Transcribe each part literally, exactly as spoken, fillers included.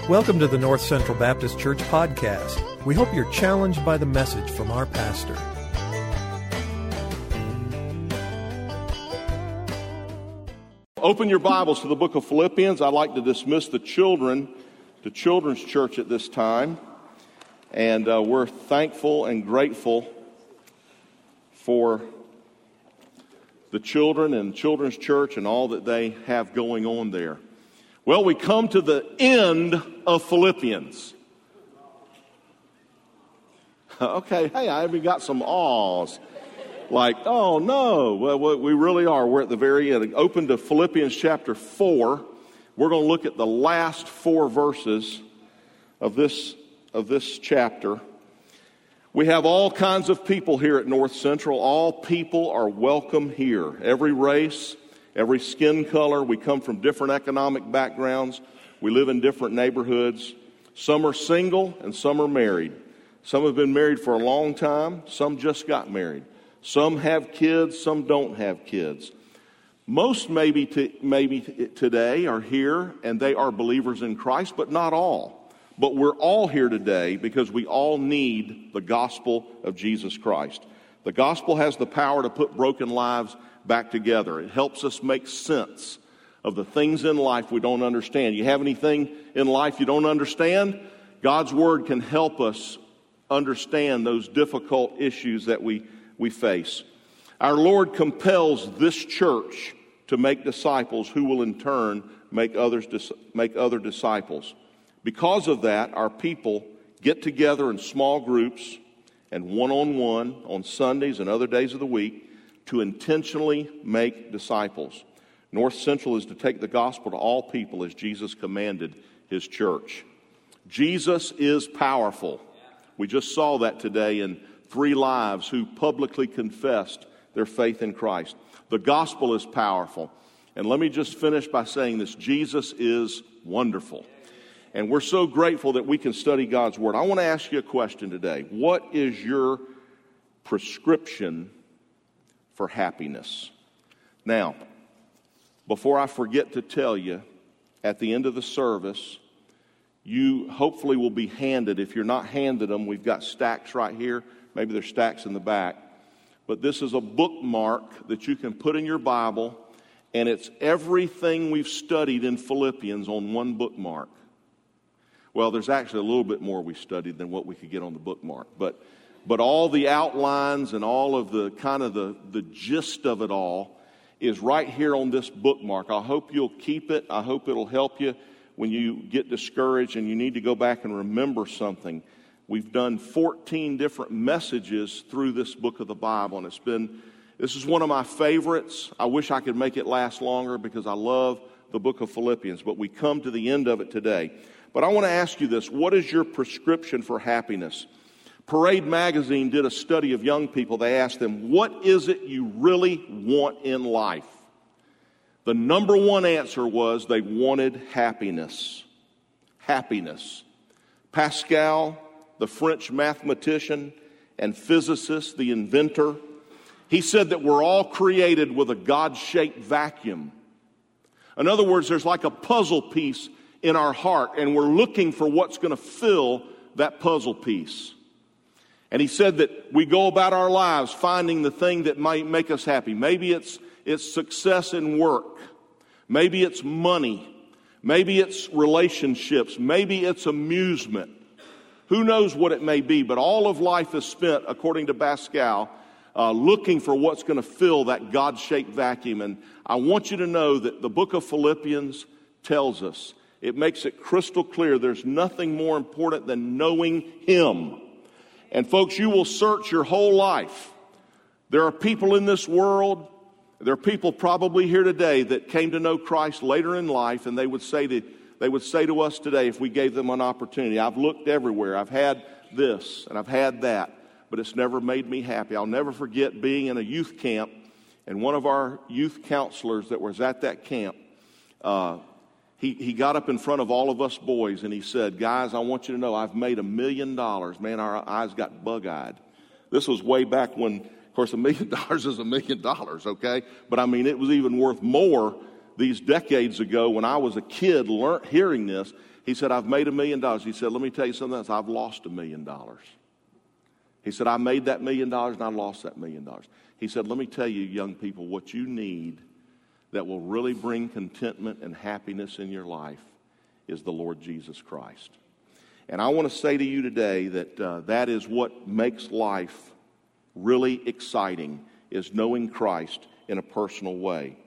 Welcome to the North Central Baptist Church podcast. We hope you're challenged by the message from our pastor. Open your Bibles to the book of Philippians. I'd like to dismiss the children to Children's Church at this time. And uh, we're thankful and grateful for the children and Children's Church and all that they have going on there. Well, we come to the end of Philippians. Okay, hey, I even got some awes. Like, oh no, well, we really are. We're at the very end. Open to Philippians chapter four. We're going to look at the last four verses of this, of this chapter. We have all kinds of people here at North Central. All people are welcome here. Every race, every skin color. We come from different economic backgrounds. We live in different neighborhoods. Some are single and some are married. Some have been married for a long time. Some just got married. Some have kids. Some don't have kids. Most maybe to, maybe today are here and they are believers in Christ, but not all. But we're all here today because we all need the gospel of Jesus Christ. The gospel has the power to put broken lives back together. It helps us make sense of the things in life we don't understand. You have anything in life you don't understand? God's word can help us understand those difficult issues that we, we face. Our Lord compels this church to make disciples who will in turn make others make other disciples. Because of that, our people get together in small groups and one-on-one on Sundays and other days of the week to intentionally make disciples. North Central is to take the gospel to all people as Jesus commanded his church. Jesus is powerful. We just saw that today in three lives who publicly confessed their faith in Christ. The gospel is powerful. And let me just finish by saying this: Jesus is wonderful. And we're so grateful that we can study God's word. I want to ask you a question today. What is your prescription for happiness? Now, before I forget to tell you, at the end of the service, you hopefully will be handed, if you're not handed them, we've got stacks right here. Maybe there's stacks in the back. But this is a bookmark that you can put in your Bible, and it's everything we've studied in Philippians on one bookmark. Well, there's actually a little bit more we studied than what we could get on the bookmark. But but all the outlines and all of the kind of the, the gist of it all is right here on this bookmark. I hope you'll keep it. I hope it'll help you when you get discouraged and you need to go back and remember something. We've done fourteen different messages through this book of the Bible, and it's been, this is one of my favorites. I wish I could make it last longer because I love the book of Philippians, but we come to the end of it today. But I want to ask you this: what is your prescription for happiness? Parade Magazine did a study of young people. They asked them, what is it you really want in life? The number one answer was they wanted happiness. Happiness. Pascal, the French mathematician and physicist, the inventor, he said that we're all created with a God-shaped vacuum. In other words, there's like a puzzle piece in our heart, and we're looking for what's going to fill that puzzle piece. And he said that we go about our lives finding the thing that might make us happy. Maybe it's it's success in work. Maybe it's money. Maybe it's relationships. Maybe it's amusement. Who knows what it may be, but all of life is spent, according to Pascal, uh, looking for what's going to fill that God-shaped vacuum. And I want you to know that the book of Philippians tells us, it makes it crystal clear, there's nothing more important than knowing him. And folks, you will search your whole life. There are people in this world, there are people probably here today that came to know Christ later in life, and they would say to, they would say to us today, if we gave them an opportunity, I've looked everywhere, I've had this, and I've had that, but it's never made me happy. I'll never forget being in a youth camp, and one of our youth counselors that was at that camp, uh, He he got up in front of all of us boys and he said, guys, I want you to know I've made a million dollars. Man, our eyes got bug-eyed. This was way back when, of course, a million dollars is a million dollars, okay? But I mean, it was even worth more these decades ago when I was a kid learnt hearing this. He said, I've made a million dollars. He said, let me tell you something else. I've lost a million dollars. He said, I made that million dollars and I lost that million dollars. He said, let me tell you, young people, what you need that will really bring contentment and happiness in your life is the Lord Jesus Christ. And I want to say to you today that uh, that is what makes life really exciting, is knowing Christ in a personal way.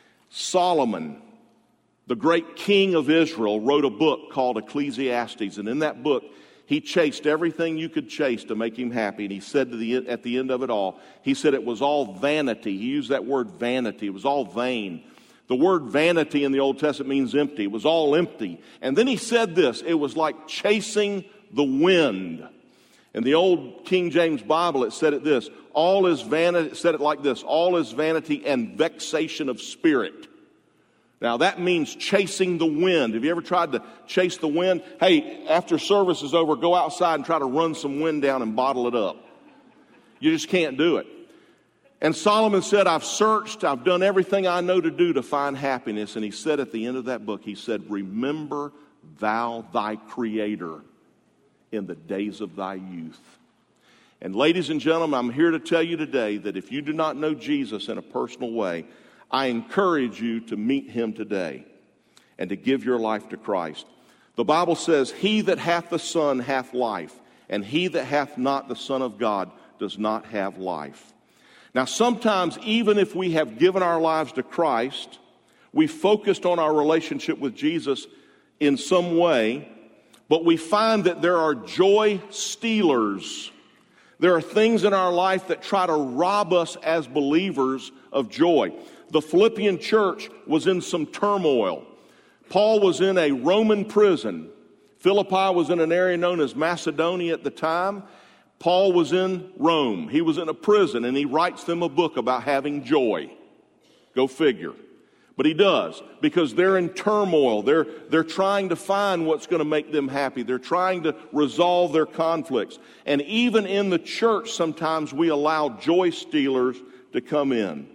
Solomon, the great king of Israel, wrote a book called Ecclesiastes, and in that book, he chased everything you could chase to make him happy, and he said to the, at the end of it all, he said it was all vanity. He used that word vanity. It was all vain. The word vanity in the Old Testament means empty. It was all empty. And then he said this, it was like chasing the wind. In the old King James Bible, it said it this, all is vanity, it said it like this, all is vanity and vexation of spirit. Now that means chasing the wind. Have you ever tried to chase the wind? Hey, after service is over, go outside and try to run some wind down and bottle it up. You just can't do it. And Solomon said, I've searched, I've done everything I know to do to find happiness. And he said at the end of that book, he said, remember thou thy Creator in the days of thy youth. And ladies and gentlemen, I'm here to tell you today that if you do not know Jesus in a personal way, I encourage you to meet him today and to give your life to Christ. The Bible says, he that hath the Son hath life, and he that hath not the Son of God does not have life. Now, sometimes even if we have given our lives to Christ, we focused on our relationship with Jesus in some way, but we find that there are joy stealers. There are things in our life that try to rob us as believers of joy. The Philippian church was in some turmoil. Paul was in a Roman prison. Philippi was in an area known as Macedonia at the time. Paul was in Rome. He was in a prison, and he writes them a book about having joy. Go figure. But he does, because they're in turmoil. They're, they're trying to find what's going to make them happy. They're trying to resolve their conflicts. And even in the church, sometimes we allow joy stealers to come in.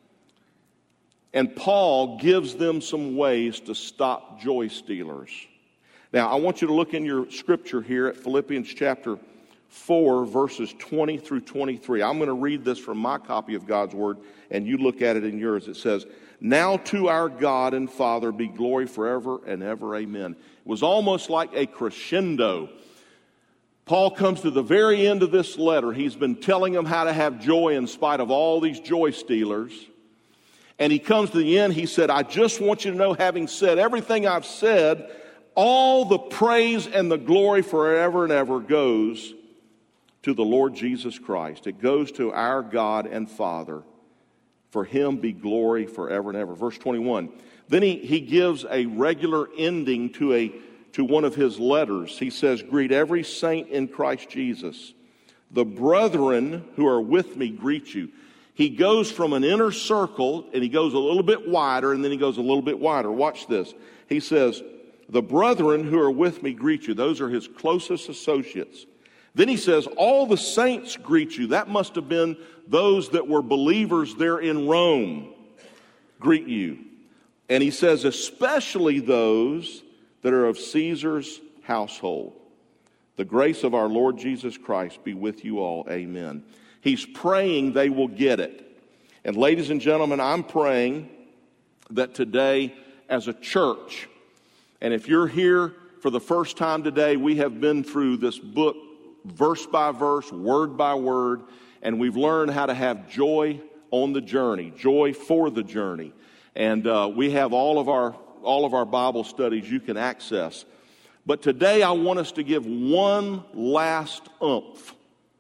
And Paul gives them some ways to stop joy stealers. Now, I want you to look in your scripture here at Philippians chapter four, verses twenty through twenty-three. I'm going to read this from my copy of God's Word, and you look at it in yours. It says, now to our God and Father be glory forever and ever, amen. It was almost like a crescendo. Paul comes to the very end of this letter. He's been telling them how to have joy in spite of all these joy stealers. And he comes to the end, he said, I just want you to know, having said everything I've said, all the praise and the glory forever and ever goes to the Lord Jesus Christ. It goes to our God and Father. For him be glory forever and ever. Verse twenty-one. Then he, he gives a regular ending to, a, to one of his letters. He says, greet every saint in Christ Jesus. The brethren who are with me greet you. He goes from an inner circle, and he goes a little bit wider, and then he goes a little bit wider. Watch this. He says, the brethren who are with me greet you. Those are his closest associates. Then he says, all the saints greet you. That must have been those that were believers there in Rome greet you. And he says, especially those that are of Caesar's household. The grace of our Lord Jesus Christ be with you all. Amen. He's praying they will get it. And ladies and gentlemen, I'm praying that today as a church, and if you're here for the first time today, we have been through this book verse by verse, word by word, and we've learned how to have joy on the journey, joy for the journey. And uh, we have all of our all of our Bible studies you can access. But today I want us to give one last oomph,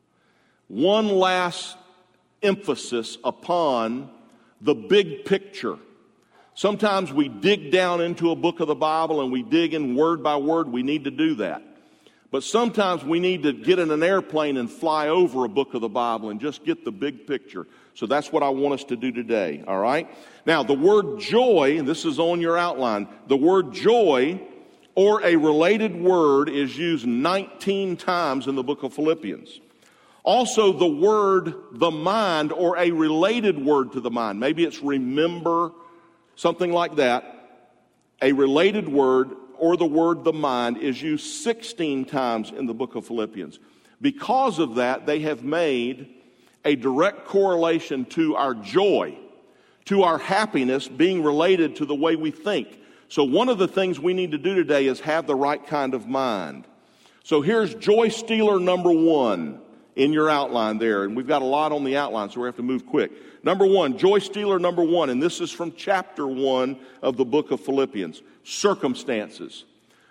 one last emphasis upon the big picture. Sometimes we dig down into a book of the Bible and we dig in word by word. We need to do that. But sometimes we need to get in an airplane and fly over a book of the Bible and just get the big picture. So that's what I want us to do today, all right? Now, the word joy, and this is on your outline, the word joy or a related word is used nineteen times in the book of Philippians. Also, the word the mind or a related word to the mind, maybe it's remember, something like that, a related word or the word the mind is used sixteen times in the book of Philippians. Because of that, they have made a direct correlation to our joy, to our happiness being related to the way we think. So one of the things we need to do today is have the right kind of mind. So here's joy stealer number one in your outline there. And we've got a lot on the outline, so we have to move quick. Number one, joy stealer number one, and this is from chapter one of the book of Philippians, circumstances.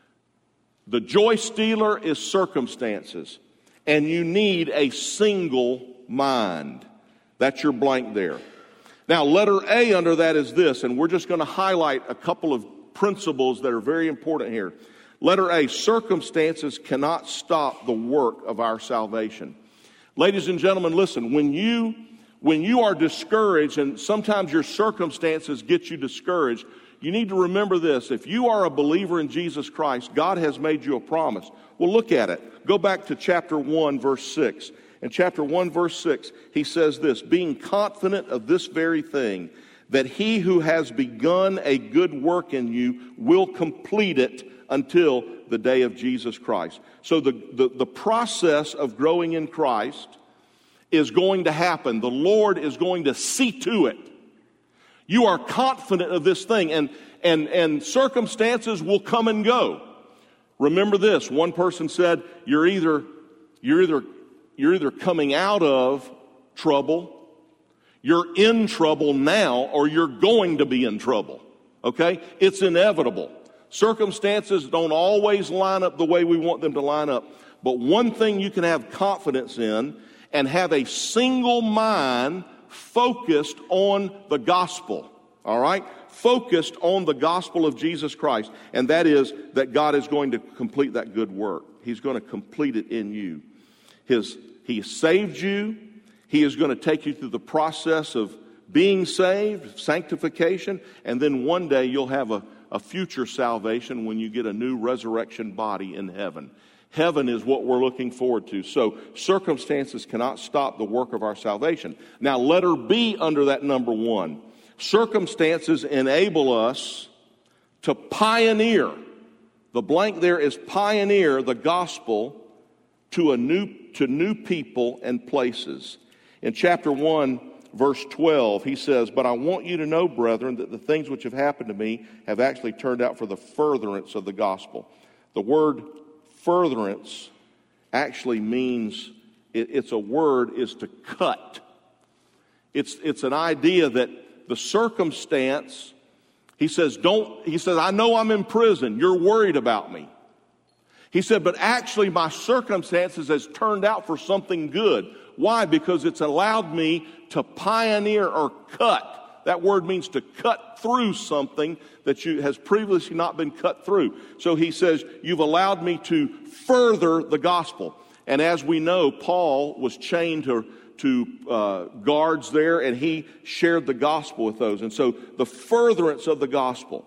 The joy stealer is circumstances, and you need a single mind. That's your blank there. Now, letter A under that is this, and we're just going to highlight a couple of principles that are very important here. Letter A, circumstances cannot stop the work of our salvation. Ladies and gentlemen, listen, when you when you are discouraged, and sometimes your circumstances get you discouraged, you need to remember this. If you are a believer in Jesus Christ, God has made you a promise. Well, look at it. Go back to chapter one, verse six. In chapter one, verse six, he says this, being confident of this very thing, that he who has begun a good work in you will complete it until the day of Jesus Christ. So the, the, the process of growing in Christ is going to happen. The Lord is going to see to it. You are confident of this thing, and, and, and circumstances will come and go. Remember this, one person said, you're either, you're either, you're either coming out of trouble, you're in trouble now, or you're going to be in trouble. Okay? It's inevitable. Circumstances don't always line up the way we want them to line up. But one thing you can have confidence in and have a single mind focused on the gospel. All right? Focused on the gospel of Jesus Christ. And that is that God is going to complete that good work. He's going to complete it in you. His, he saved you. He is going to take you through the process of being saved, sanctification, and then one day you'll have a, a future salvation when you get a new resurrection body in heaven. Heaven is what we're looking forward to. So circumstances cannot stop the work of our salvation. Now, letter B under that number one. Circumstances enable us to pioneer. The blank there is pioneer the gospel to a new to new people and places. In chapter one, verse twelve, he says, but I want you to know, brethren, that the things which have happened to me have actually turned out for the furtherance of the gospel. The word furtherance actually means, it, it's a word, is to cut. It's, it's an idea that the circumstance, he says, don't, he says, I know I'm in prison. You're worried about me. He said, but actually my circumstances has turned out for something good. Why? Because it's allowed me to pioneer or cut. That word means to cut through something that you, has previously not been cut through. So he says, you've allowed me to further the gospel. And as we know, Paul was chained to, to uh, guards there, and he shared the gospel with those. And so the furtherance of the gospel.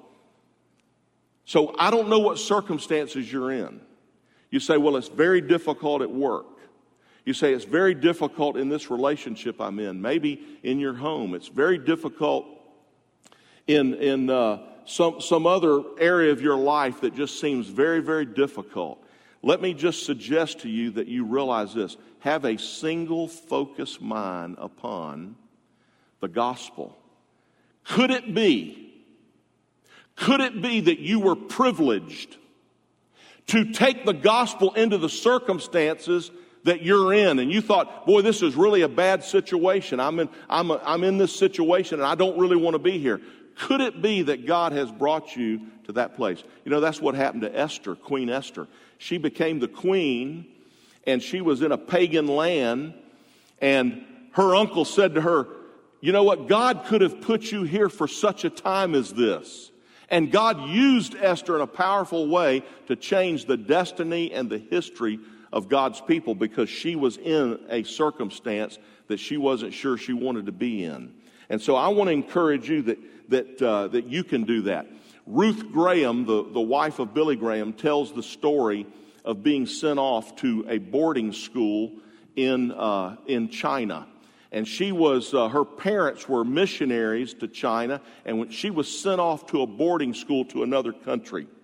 So I don't know what circumstances you're in. You say, well, it's very difficult at work. You say, it's very difficult in this relationship I'm in. Maybe in your home. It's very difficult in, in uh, some, some other area of your life that just seems very, very difficult. Let me just suggest to you that you realize this. Have a single focused mind upon the gospel. Could it be, could it be that you were privileged to take the gospel into the circumstances that you're in, and you thought, boy, this is really a bad situation. I'm in, I'm, a, I'm in this situation, and I don't really want to be here. Could it be that God has brought you to that place? You know, that's what happened to Esther, Queen Esther. She became the queen, and she was in a pagan land, and her uncle said to her, you know what, God could have put you here for such a time as this. And God used Esther in a powerful way to change the destiny and the history of God's people, because she was in a circumstance that she wasn't sure she wanted to be in. And so I want to encourage you that that uh, that you can do that. Ruth Graham, the, the wife of Billy Graham, tells the story of being sent off to a boarding school in uh, in China. And she was, uh, her parents were missionaries to China, and when she was sent off to a boarding school to another country.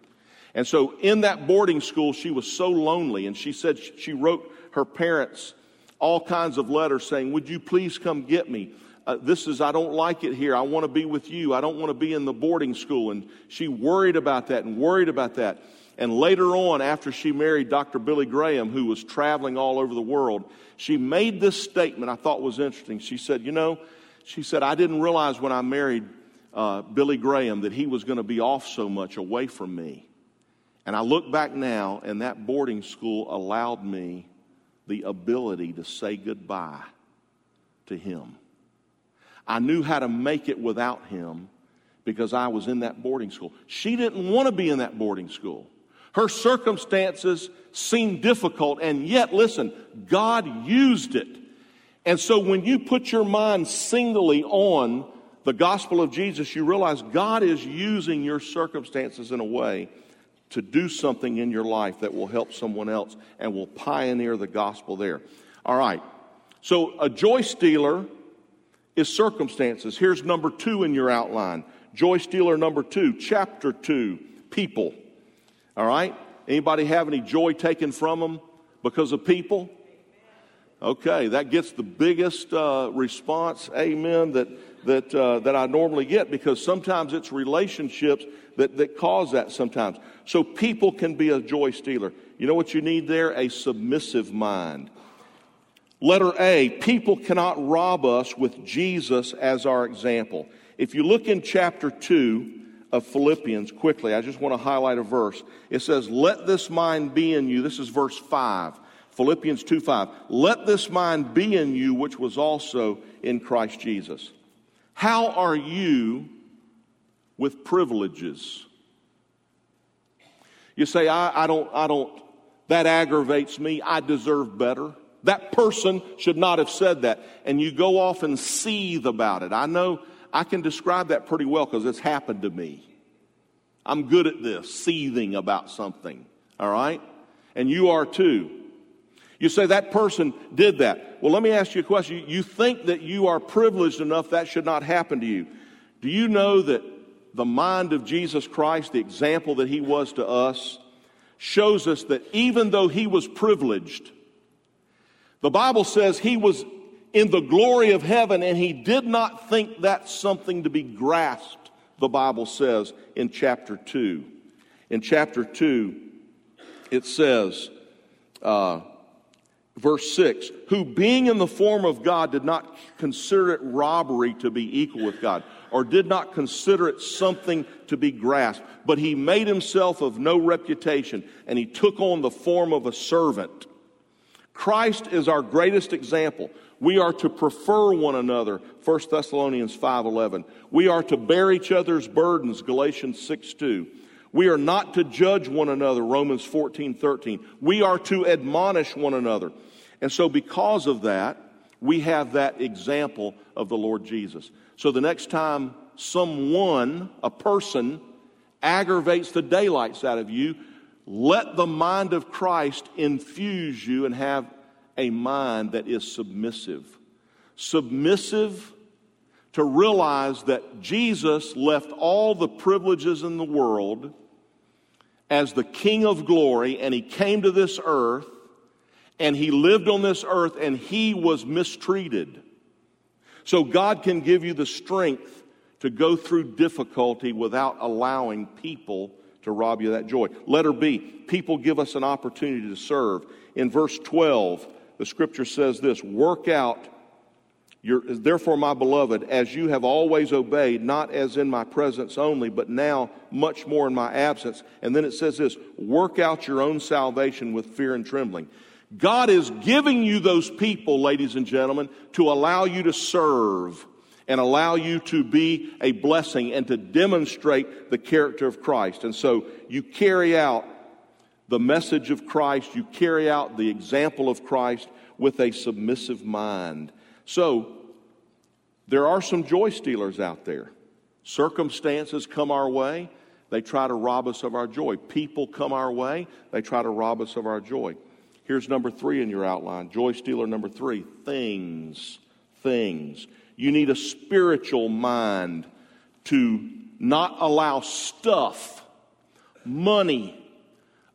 And so in that boarding school, she was so lonely, and she said she wrote her parents all kinds of letters saying, would you please come get me? Uh, this is, I don't like it here. I want to be with you. I don't want to be in the boarding school. And she worried about that and worried about that. And later on, after she married Doctor Billy Graham, who was traveling all over the world, she made this statement I thought was interesting. She said, you know, she said, I didn't realize when I married uh, Billy Graham that he was going to be off so much away from me. And I look back now, and that boarding school allowed me the ability to say goodbye to him. I knew how to make it without him because I was in that boarding school. She didn't want to be in that boarding school. Her circumstances seemed difficult, and yet, listen, God used it. And so when you put your mind singly on the gospel of Jesus, you realize God is using your circumstances in a way to do something in your life that will help someone else and will pioneer the gospel there. All right. So a joy stealer is circumstances. Here's number two in your outline. Joy stealer number two, chapter two, people. All right? Anybody have any joy taken from them because of people? Okay, that gets the biggest uh, response, amen, that that uh, that I normally get, because sometimes it's relationships that, that cause that sometimes. So people can be a joy stealer. You know what you need there? A submissive mind. Letter A, people cannot rob us with Jesus as our example. If you look in chapter two of Philippians, quickly, I just want to highlight a verse. It says, let this mind be in you. This is verse five. Philippians two five. Let this mind be in you, which was also in Christ Jesus. How are you with privileges? You say, I, I don't, I don't, that aggravates me. I deserve better. That person should not have said that. And you go off and seethe about it. I know I can describe that pretty well because it's happened to me. I'm good at this, seething about something. All right? And you are too. You say that person did that. Well, let me ask you a question. You think that you are privileged enough that should not happen to you. Do you know that the mind of Jesus Christ, the example that he was to us, shows us that even though he was privileged, the Bible says he was in the glory of heaven and he did not think that's something to be grasped, the Bible says in chapter two. In chapter two, it says, uh, verse six, who being in the form of God did not consider it robbery to be equal with God, or did not consider it something to be grasped, but he made himself of no reputation, and he took on the form of a servant. Christ is our greatest example. We are to prefer one another, First Thessalonians five eleven. We are to bear each other's burdens, Galatians six two. We are not to judge one another, Romans fourteen thirteen. We are to admonish one another. And so because of that, we have that example of the Lord Jesus. So the next time someone, a person, aggravates the daylights out of you, let the mind of Christ infuse you and have a mind that is submissive. Submissive to realize that Jesus left all the privileges in the world as the King of glory, and he came to this earth, and he lived on this earth, and he was mistreated. So God can give you the strength to go through difficulty without allowing people to rob you of that joy. Letter B, people give us an opportunity to serve. In verse twelve, the scripture says this, work out your, therefore, my beloved, as you have always obeyed, not as in my presence only, but now much more in my absence. And then it says this, work out your own salvation with fear and trembling. God is giving you those people, ladies and gentlemen, to allow you to serve and allow you to be a blessing and to demonstrate the character of Christ. And so you carry out the message of Christ, you carry out the example of Christ with a submissive mind. So there are some joy stealers out there. Circumstances come our way, they try to rob us of our joy. People come our way, they try to rob us of our joy. Here's number three in your outline. Joy stealer number three, things. Things. You need a spiritual mind to not allow stuff, money,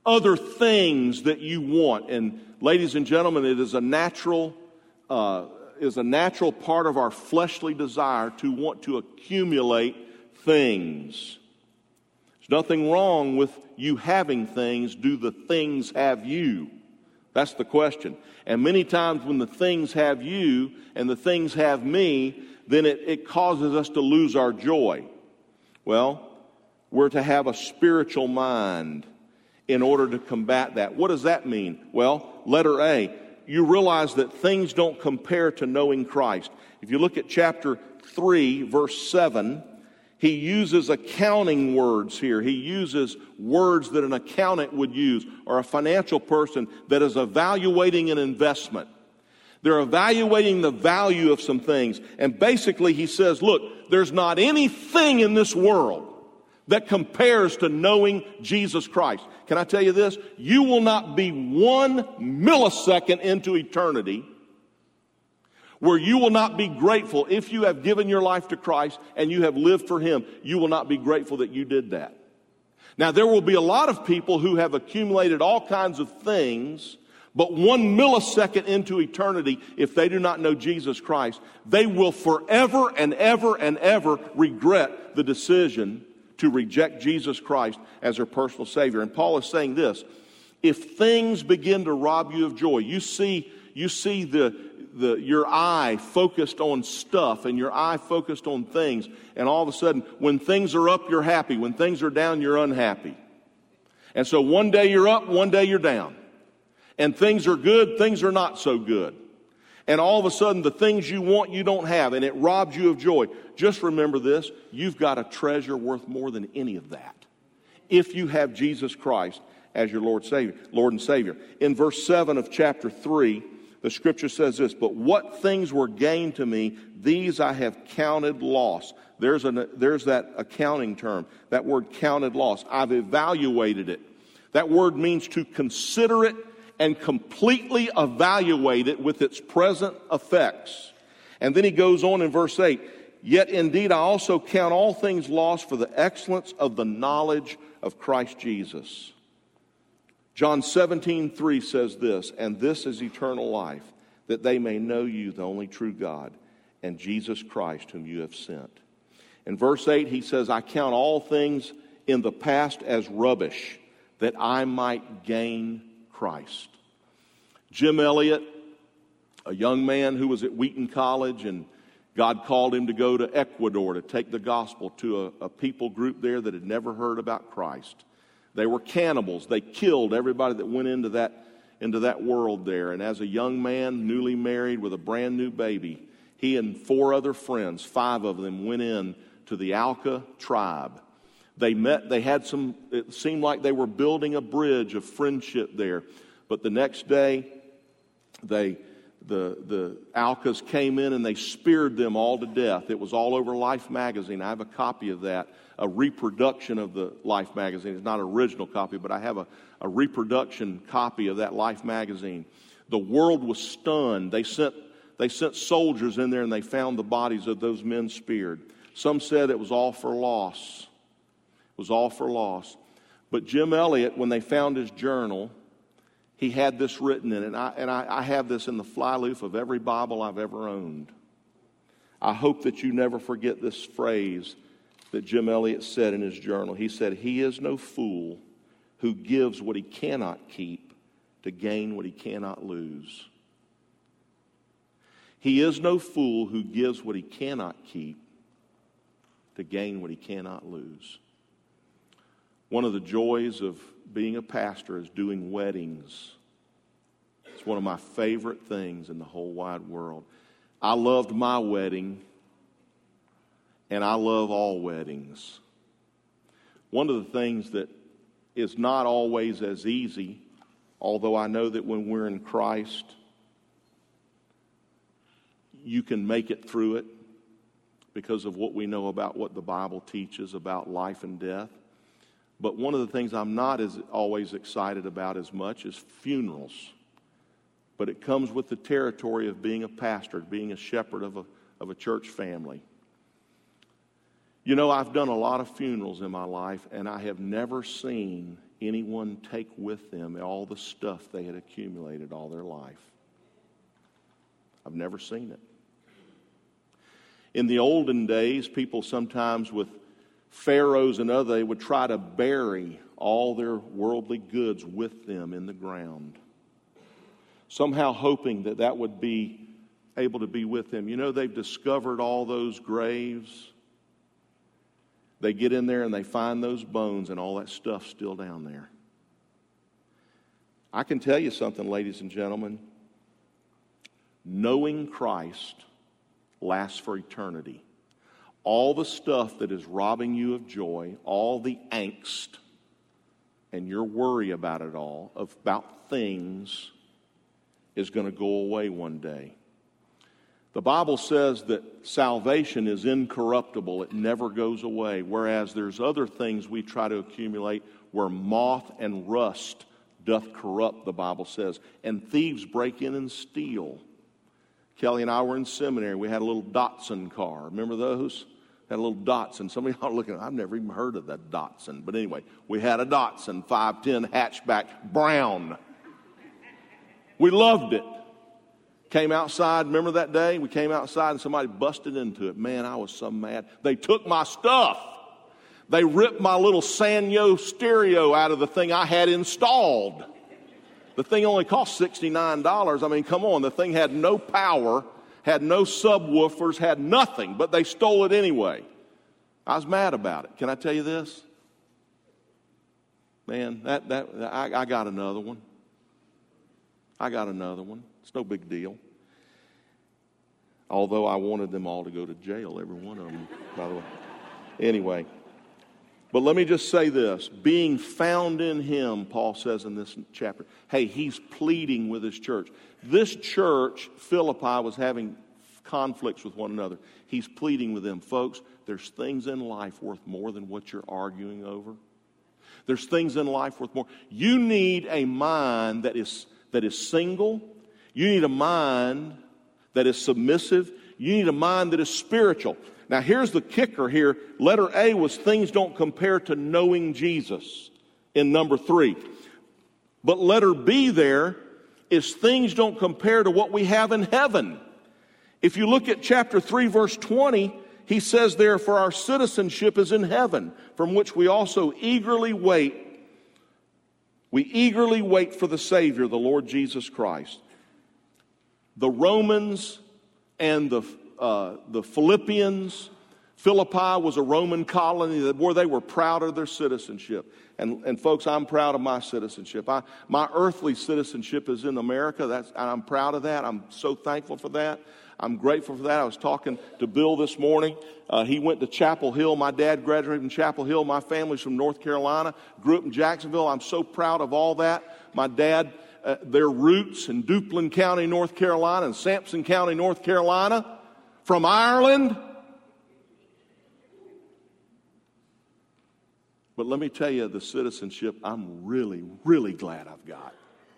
other things that you want. And ladies and gentlemen, it is a natural uh, is a natural part of our fleshly desire to want to accumulate things. There's nothing wrong with you having things. Do the things have you? That's the question. And many times when the things have you and the things have me, then it, it causes us to lose our joy. Well, we're to have a spiritual mind in order to combat that. What does that mean? Well, letter A, you realize that things don't compare to knowing Christ. If you look at chapter three, verse seven, he uses accounting words here. He uses words that an accountant would use, or a financial person that is evaluating an investment. They're evaluating the value of some things. And basically he says, look, there's not anything in this world that compares to knowing Jesus Christ. Can I tell you this? You will not be one millisecond into eternity where you will not be grateful if you have given your life to Christ and you have lived for Him. You will not be grateful that you did that. Now, there will be a lot of people who have accumulated all kinds of things, but one millisecond into eternity, if they do not know Jesus Christ, they will forever and ever and ever regret the decision to reject Jesus Christ as their personal Savior. And Paul is saying this: if things begin to rob you of joy, you see, you see the, the your eye focused on stuff and your eye focused on things, and all of a sudden, when things are up, you're happy. When things are down, you're unhappy. And so one day you're up, one day you're down. And things are good, things are not so good. And all of a sudden, the things you want, you don't have, and it robs you of joy. Just remember this: you've got a treasure worth more than any of that if you have Jesus Christ as your Lord Savior, Lord and Savior. In verse seven of chapter three, the Scripture says this: "But what things were gained to me, these I have counted loss." There's an there's that accounting term, that word counted loss. I've evaluated it. That word means to consider it and completely evaluate it with its present effects. And then he goes on in verse eight, "Yet indeed I also count all things lost for the excellence of the knowledge of Christ Jesus." John seventeen three says this: "And this is eternal life, that they may know you, the only true God, and Jesus Christ whom you have sent." In verse eight he says, "I count all things in the past as rubbish, that I might gain Christ." Jim Elliot, a young man who was at Wheaton College, and God called him to go to Ecuador to take the gospel to a, a people group there that had never heard about Christ. They were cannibals. They killed everybody that went into that, into that world there. And as a young man, newly married with a brand new baby, he and four other friends, five of them, went in to the Auca tribe. They met, they had some, it seemed like they were building a bridge of friendship there. But the next day, they, the, the Aucas came in and they speared them all to death. It was all over Life magazine. I have a copy of that, a reproduction of the Life magazine. It's not an original copy, but I have a, a reproduction copy of that Life magazine. The world was stunned. They sent, they sent soldiers in there and they found the bodies of those men speared. Some said it was all for loss. It was all for loss. But Jim Elliot, when they found his journal, he had this written in it, and I, and I, I have this in the flyleaf of every Bible I've ever owned. I hope that you never forget this phrase that Jim Elliot said in his journal. He said, "He is no fool who gives what he cannot keep to gain what he cannot lose." He is no fool who gives what he cannot keep to gain what he cannot lose. One of the joys of being a pastor is doing weddings. It's one of my favorite things in the whole wide world. I loved my wedding, and I love all weddings. One of the things that is not always as easy, although I know that when we're in Christ, you can make it through it because of what we know about what the Bible teaches about life and death. But one of the things I'm not as always excited about as much is funerals. But it comes with the territory of being a pastor, being a shepherd of a, of a church family. You know, I've done a lot of funerals in my life, and I have never seen anyone take with them all the stuff they had accumulated all their life. I've never seen it. In the olden days, people sometimes with pharaohs and other, they would try to bury all their worldly goods with them in the ground, somehow hoping that that would be able to be with them. You know, they've discovered all those graves. They get in there and they find those bones and all that stuff still down there. I can tell you something, ladies and gentlemen. Knowing Christ lasts for eternity. All the stuff that is robbing you of joy, all the angst, and your worry about it all, about things, is going to go away one day. The Bible says that salvation is incorruptible. It never goes away. Whereas there's other things we try to accumulate where moth and rust doth corrupt, the Bible says. And thieves break in and steal. Kelly and I were in seminary. We had a little Datsun car. Remember those? Had a little Datsun. Some of y'all are looking, I've never even heard of that Datsun. But anyway, we had a Datsun five ten hatchback, brown. We loved it. Came outside, remember that day? We came outside and somebody busted into it. Man, I was so mad. They took my stuff. They ripped my little Sanyo stereo out of the thing I had installed. The thing only cost sixty-nine dollars. I mean, come on. The thing had no power, had no subwoofers, had nothing, but they stole it anyway. I was mad about it. Can I tell you this? Man, that, that I, I got another one. I got another one. It's no big deal. Although I wanted them all to go to jail, every one of them, by the way. Anyway, but let me just say this. Being found in him, Paul says in this chapter, hey, he's pleading with his church. This church, Philippi, was having conflicts with one another. He's pleading with them. Folks, there's things in life worth more than what you're arguing over. There's things in life worth more. You need a mind that is that is single. You need a mind that is submissive. You need a mind that is spiritual. Now, here's the kicker here. Letter A was things don't compare to knowing Jesus in number three. But letter B there is things don't compare to what we have in heaven. If you look at chapter three, verse twenty, he says there, for our citizenship is in heaven, from which we also eagerly wait. We eagerly wait for the Savior, the Lord Jesus Christ. The Romans and the uh, the Philippians, Philippi was a Roman colony where they were proud of their citizenship. And, and folks, I'm proud of my citizenship. I, my earthly citizenship is in America. That's, I'm proud of that. I'm so thankful for that. I'm grateful for that. I was talking to Bill this morning. Uh, he went to Chapel Hill. My dad graduated from Chapel Hill. My family's from North Carolina. Grew up in Jacksonville. I'm so proud of all that. My dad, uh, their roots in Duplin County, North Carolina, and Sampson County, North Carolina, from Ireland. But let me tell you, the citizenship I'm really, really glad I've got.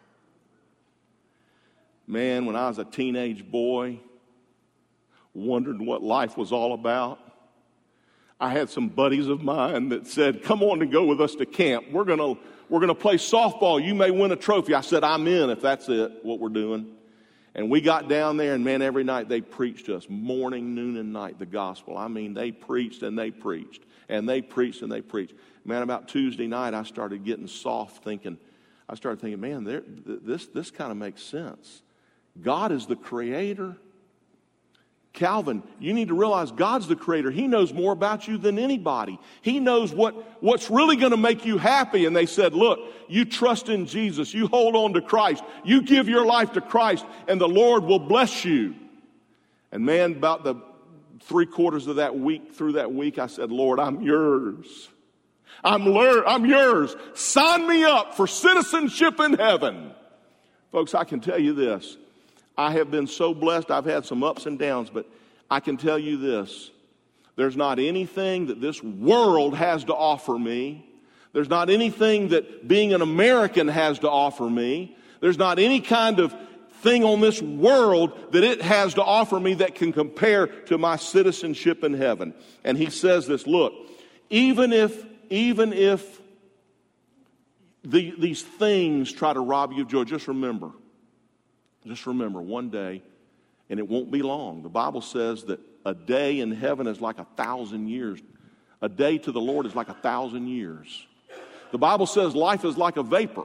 Man, when I was a teenage boy, wondering what life was all about, I had some buddies of mine that said, come on and go with us to camp. We're going to we're going to play softball. You may win a trophy. I said, I'm in if that's it, what we're doing. And we got down there, and man, every night they preached to us, morning, noon, and night, the gospel. I mean, they preached and they preached, and they preached and they preached. Man, about Tuesday night, I started getting soft thinking. I started thinking, man, there, this, this kind of makes sense. God is the creator. Calvin, you need to realize God's the creator. He knows more about you than anybody. He knows what, what's really going to make you happy. And they said, look, you trust in Jesus. You hold on to Christ. You give your life to Christ, and the Lord will bless you. And man, about the three quarters of that week, through that week, I said, Lord, I'm yours. I'm, lear- I'm yours. Sign me up for citizenship in heaven. Folks, I can tell you this. I have been so blessed. I've had some ups and downs, but I can tell you this. There's not anything that this world has to offer me. There's not anything that being an American has to offer me. There's not any kind of thing on this world that it has to offer me that can compare to my citizenship in heaven. And he says this, look, even if, even if the, these things try to rob you of joy, just remember, just remember one day, and it won't be long. The Bible says that a day in heaven is like a thousand years. A day to the Lord is like a thousand years. The Bible says life is like a vapor.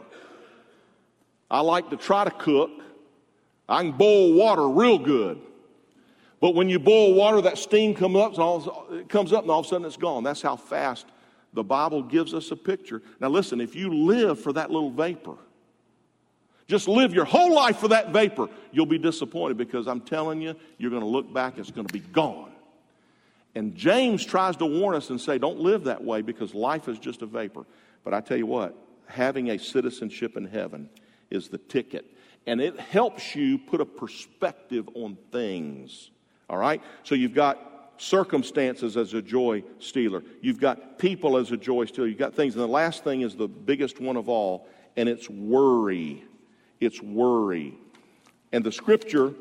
I like to try to cook. I can boil water real good. But when you boil water, that steam comes up, and all, it comes up and all of a sudden it's gone. That's how fast the Bible gives us a picture. Now listen, if you live for that little vapor, just live your whole life for that vapor, you'll be disappointed, because I'm telling you, you're going to look back and it's going to be gone. And James tries to warn us and say, don't live that way, because life is just a vapor. But I tell you what, having a citizenship in heaven is the ticket. And it helps you put a perspective on things. All right? So you've got circumstances as a joy stealer. You've got people as a joy stealer. You've got things. And the last thing is the biggest one of all, and it's worry. It's worry. And the scripture,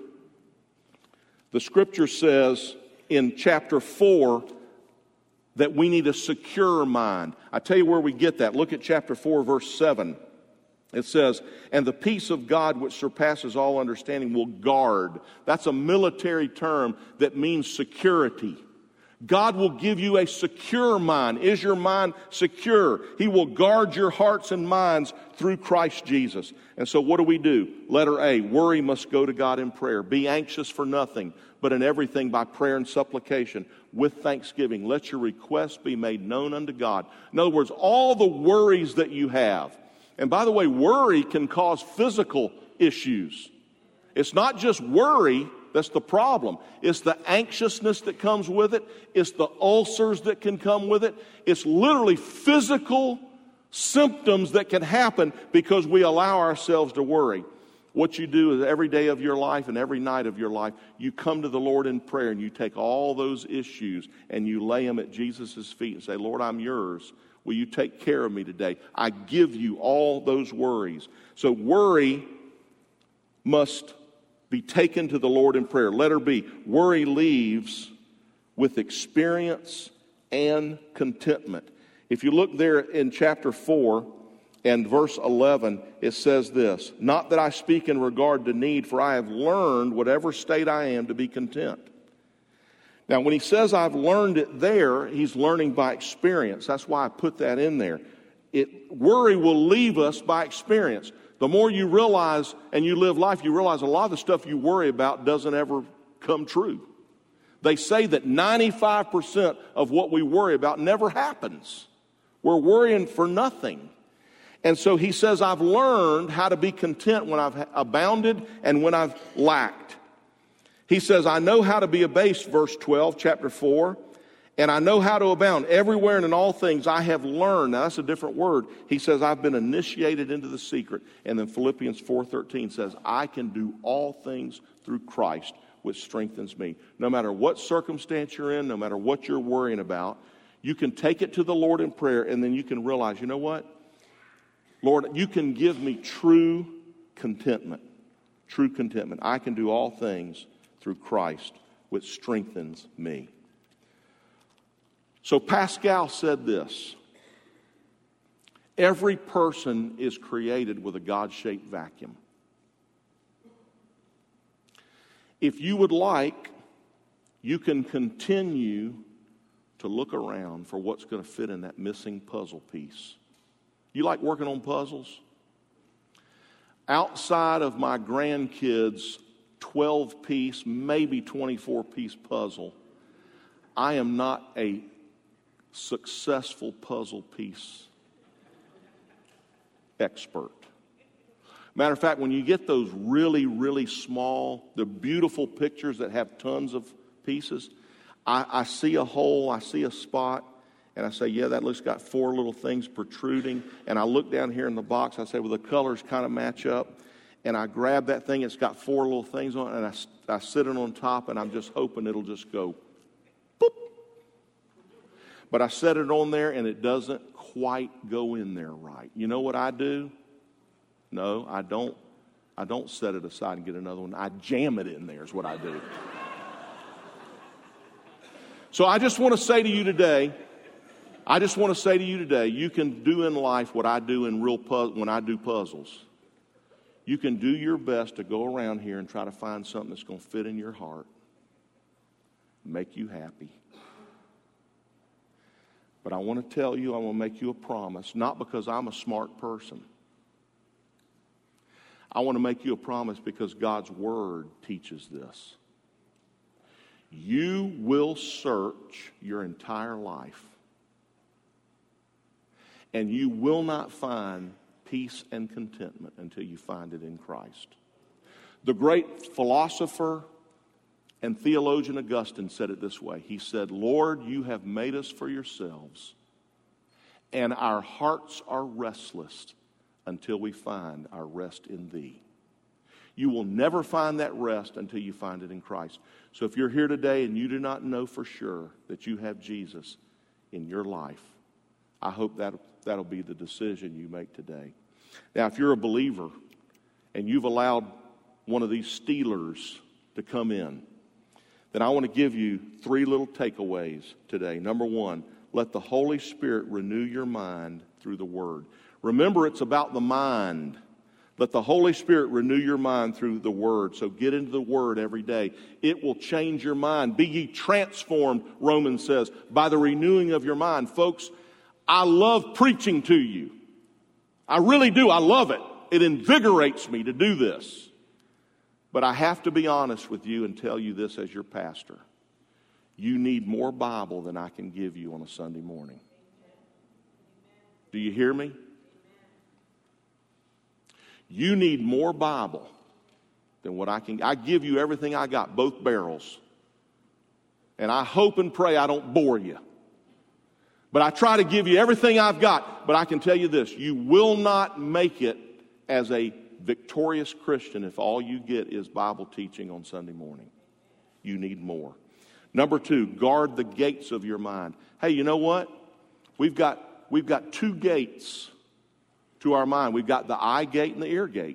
the scripture says in chapter four that we need a secure mind. I tell you where we get that. Look at chapter four, verse seven. It says, and the peace of God which surpasses all understanding will guard. That's a military term that means security. God will give you a secure mind. Is your mind secure? He will guard your hearts and minds through Christ Jesus. And so what do we do? Letter A, worry must go to God in prayer. Be anxious for nothing, but in everything by prayer and supplication with thanksgiving. Let your requests be made known unto God. In other words, all the worries that you have. And by the way, worry can cause physical issues. It's not just worry that's the problem. It's the anxiousness that comes with it. It's the ulcers that can come with it. It's literally physical symptoms that can happen because we allow ourselves to worry. What you do is every day of your life and every night of your life, you come to the Lord in prayer and you take all those issues and you lay them at Jesus' feet and say, Lord, I'm yours. Will you take care of me today? I give you all those worries. So worry must be taken to the Lord in prayer. Letter B, worry leaves with experience and contentment. If you look there in chapter four and verse eleven, it says this, not that I speak in regard to need, for I have learned whatever state I am to be content. Now, when he says I've learned it there, he's learning by experience. That's why I put that in there. It, worry will leave us by experience. The more you realize and you live life, you realize a lot of the stuff you worry about doesn't ever come true. They say that ninety-five percent of what we worry about never happens. We're worrying for nothing. And so he says, I've learned how to be content when I've abounded and when I've lacked. He says, I know how to be abased, verse twelve, chapter four, and I know how to abound. Everywhere and in all things I have learned. Now, that's a different word. He says, I've been initiated into the secret. And then Philippians four thirteen says, I can do all things through Christ, which strengthens me. No matter what circumstance you're in, no matter what you're worrying about, you can take it to the Lord in prayer, and then you can realize, you know what? Lord, you can give me true contentment. True contentment. I can do all things through Christ, which strengthens me. So Pascal said this, every person is created with a God-shaped vacuum. If you would like, you can continue to look around for what's going to fit in that missing puzzle piece. You like working on puzzles? Outside of my grandkids' twelve-piece, maybe twenty-four-piece puzzle, I am not a successful puzzle piece expert. Matter of fact, when you get those really, really small, the beautiful pictures that have tons of pieces, I, I see a hole, I see a spot, and I say, yeah, that looks got four little things protruding. And I look down here in the box, I say, well, the colors kind of match up. And I grab that thing, it's got four little things on it, and I, I sit it on top, and I'm just hoping it'll just go, boop. But I set it on there, and it doesn't quite go in there right. You know what I do? No, I don't. I don't set it aside and get another one. I jam it in there is what I do. So I just want to say to you today, I just want to say to you today, you can do in life what I do in real pu- when I do puzzles. You can do your best to go around here and try to find something that's going to fit in your heart, make you happy. But I want to tell you, I want to make you a promise, not because I'm a smart person. I want to make you a promise because God's Word teaches this. You will search your entire life, and you will not find peace and contentment until you find it in Christ. The great philosopher and theologian Augustine said it this way. He said, Lord, you have made us for yourselves, and our hearts are restless until we find our rest in thee. You will never find that rest until you find it in Christ. So if you're here today and you do not know for sure that you have Jesus in your life, I hope that that'll be the decision you make today. Now, if you're a believer and you've allowed one of these stealers to come in, then I want to give you three little takeaways today. Number one, let the Holy Spirit renew your mind through the Word. Remember, it's about the mind. Let the Holy Spirit renew your mind through the Word. So get into the Word every day. It will change your mind. Be ye transformed, Romans says, by the renewing of your mind. Folks, I love preaching to you. I really do. I love it. It invigorates me to do this. But I have to be honest with you and tell you this as your pastor. You need more Bible than I can give you on a Sunday morning. Do you hear me? You need more Bible than what I can. I give you everything I got, both barrels. And I hope and pray I don't bore you. But I try to give you everything I've got. But I can tell you this, you will not make it as a victorious Christian if all you get is Bible teaching on Sunday morning. You need more. Number two, guard the gates of your mind. Hey, you know what? We've got, we've got two gates to our mind. We've got the eye gate and the ear gate.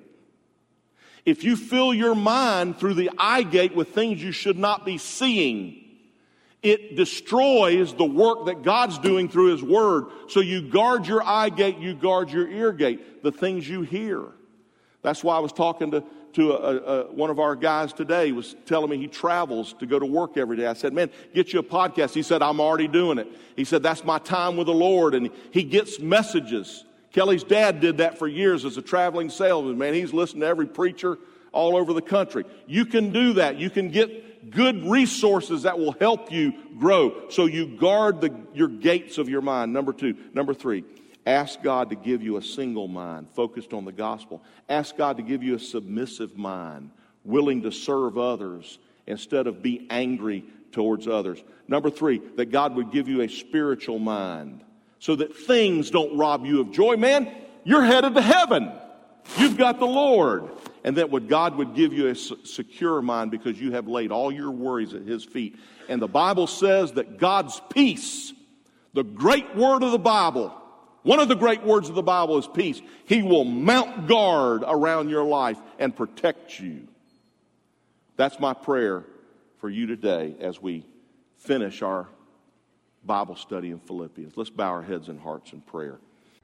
If you fill your mind through the eye gate with things you should not be seeing, it destroys the work that God's doing through His Word. So you guard your eye gate, you guard your ear gate, the things you hear. That's why I was talking to, to a, a, one of our guys today. He was telling me he travels to go to work every day. I said, man, get you a podcast. He said, I'm already doing it. He said, that's my time with the Lord. And he gets messages. Kelly's dad did that for years as a traveling salesman. Man, he's listened to every preacher all over the country. You can do that. You can get good resources that will help you grow. So you guard the, your gates of your mind. Number two. Number three, ask God to give you a single mind focused on the gospel. Ask God to give you a submissive mind, willing to serve others instead of be angry towards others. Number three, that God would give you a spiritual mind so that things don't rob you of joy. Man, you're headed to heaven. You've got the Lord. And that what God would give you a secure mind because you have laid all your worries at His feet. And the Bible says that God's peace, the great word of the Bible, one of the great words of the Bible is peace. He will mount guard around your life and protect you. That's my prayer for you today as we finish our Bible study in Philippians. Let's bow our heads and hearts in prayer.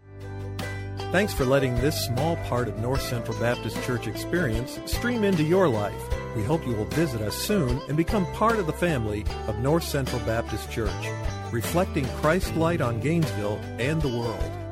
Thanks for letting this small part of North Central Baptist Church experience stream into your life. We hope you will visit us soon and become part of the family of North Central Baptist Church, reflecting Christ's light on Gainesville and the world.